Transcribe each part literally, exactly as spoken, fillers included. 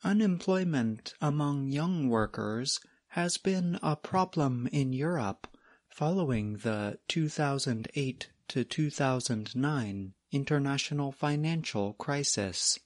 Unemployment among young workers has been a problem in Europe following the two thousand eight to two thousand nine international financial crisis.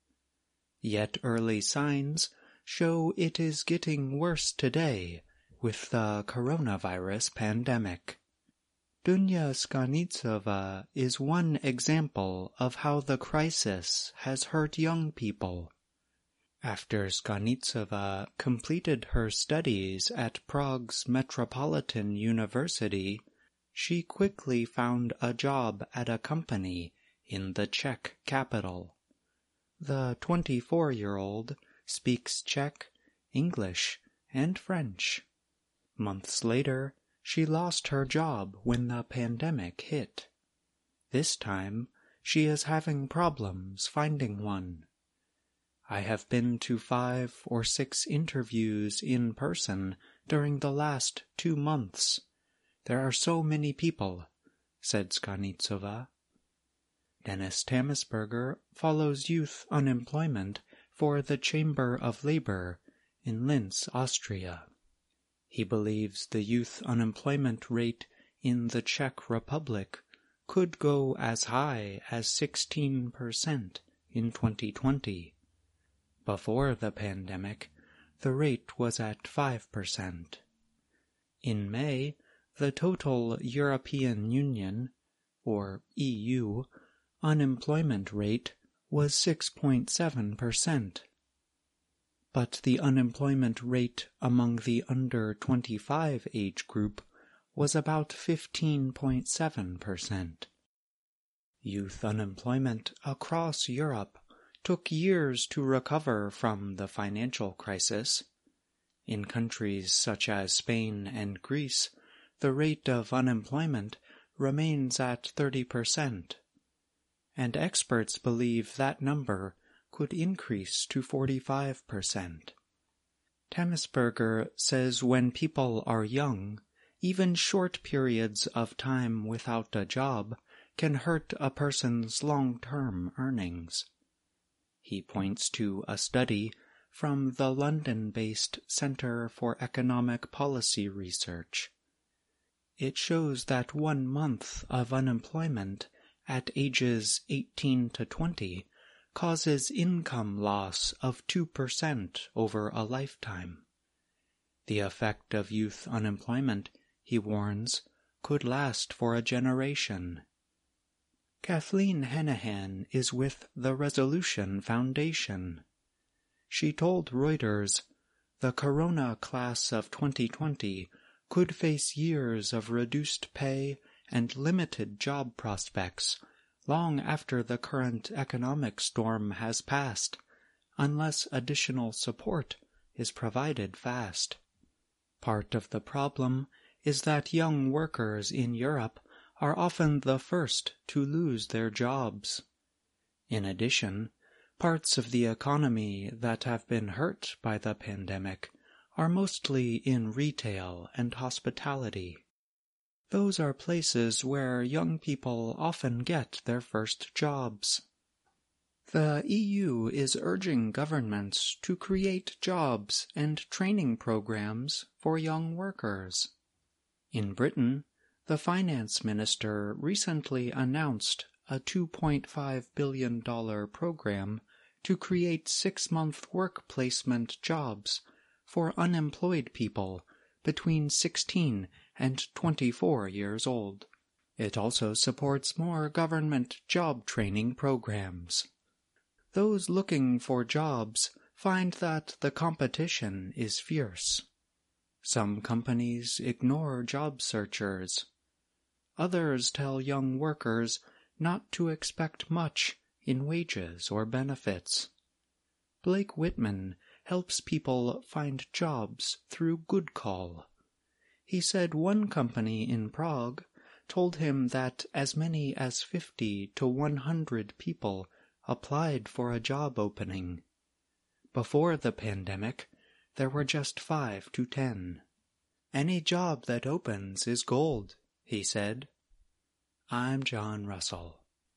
Yet early signs show it is getting worse today with the coronavirus pandemic. Dunya Skanitsova is one example of how the crisis has hurt young people. After Skanitsova completed her studies at Prague's Metropolitan University, she quickly found a job at a company in the Czech capital. The twenty-four-year-old speaks Czech, English, and French. Months later, she lost her job when the pandemic hit. This time, she is having problems finding one. I have been to five or six interviews in person during the last two months. There are so many people, said Skanitsova. Dennis Tammisberger follows youth unemployment for the Chamber of Labor in Linz, Austria. He believes the youth unemployment rate in the Czech Republic could go as high as sixteen percent in twenty twenty. Before the pandemic, the rate was at five percent. In May, the total European Union, or E U, unemployment rate was six point seven percent. But the unemployment rate among the under twenty-five age group was about fifteen point seven percent. Youth unemployment across Europe took years to recover from the financial crisis. In countries such as Spain and Greece, the rate of unemployment remains at thirty percent, and experts believe that number could increase to forty-five percent. Tammisberger says when people are young, even short periods of time without a job can hurt a person's long-term earnings. He points to a study from the London-based Centre for Economic Policy Research. It shows that one month of unemployment at ages eighteen to twenty causes income loss of two percent over a lifetime. The effect of youth unemployment, he warns, could last for a generation. Kathleen Hennehan is with the Resolution Foundation. She told Reuters, the Corona class of twenty twenty could face years of reduced pay and limited job prospects long after the current economic storm has passed, unless additional support is provided fast. Part of the problem is that young workers in Europe are often the first to lose their jobs. In addition, parts of the economy that have been hurt by the pandemic are mostly in retail and hospitality. Those are places where young people often get their first jobs. The E U is urging governments to create jobs and training programs for young workers. In Britain, the finance minister recently announced a two point five billion dollars program to create six-month work placement jobs for unemployed people between sixteen and twenty-four years old. It also supports more government job training programs. Those looking for jobs find that the competition is fierce. Some companies ignore job searchers. Others tell young workers not to expect much in wages or benefits. Blake Whitman helps people find jobs through GoodCall. He said one company in Prague told him that as many as fifty to one hundred people applied for a job opening. Before the pandemic, there were just five to ten. Any job that opens is gold, he said. I'm John Russell.